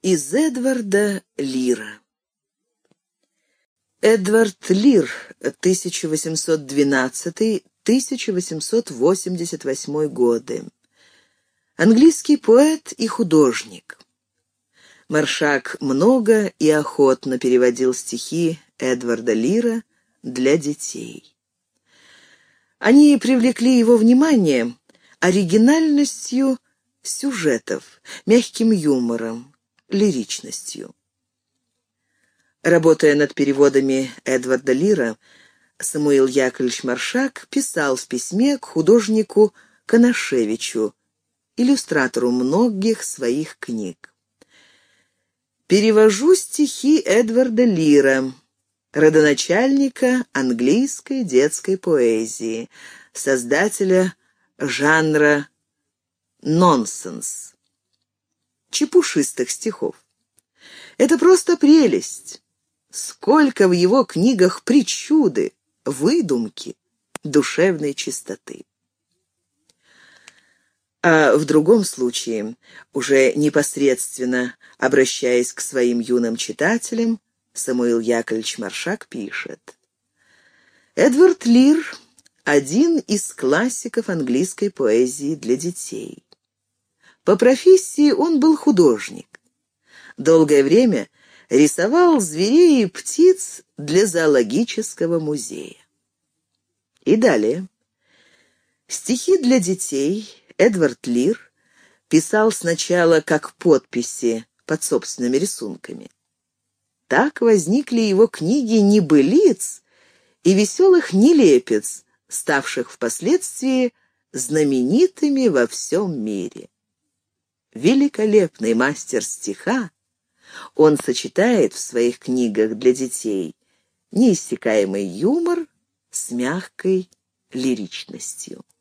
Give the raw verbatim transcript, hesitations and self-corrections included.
Из Эдварда Лира. Эдвард Лир, тысяча восемьсот двенадцатый — тысяча восемьсот восемьдесят восьмой годы. Английский поэт и художник. Маршак много и охотно переводил стихи Эдварда Лира для детей. Они привлекли его внимание оригинальностью сюжетов, мягким юмором, лиричностью. Работая над переводами Эдварда Лира, Самуил Яковлевич Маршак писал в письме к художнику Конашевичу, иллюстратору многих своих книг. «Перевожу стихи Эдварда Лира, родоначальника английской детской поэзии, создателя жанра нонсенс, чепушистых стихов. Это просто прелесть. Сколько в его книгах причуды, выдумки, душевной чистоты». А в другом случае, уже непосредственно обращаясь к своим юным читателям, Самуил Яковлевич Маршак пишет: «Эдвард Лир — один из классиков английской поэзии для детей. По профессии он был художник. Долгое время рисовал зверей и птиц для зоологического музея». И далее. Стихи для детей Эдвард Лир писал сначала как подписи под собственными рисунками. Так возникли его книги небылиц и веселых нелепец, ставших впоследствии знаменитыми во всем мире. Великолепный мастер стиха, он сочетает в своих книгах для детей неиссякаемый юмор с мягкой лиричностью.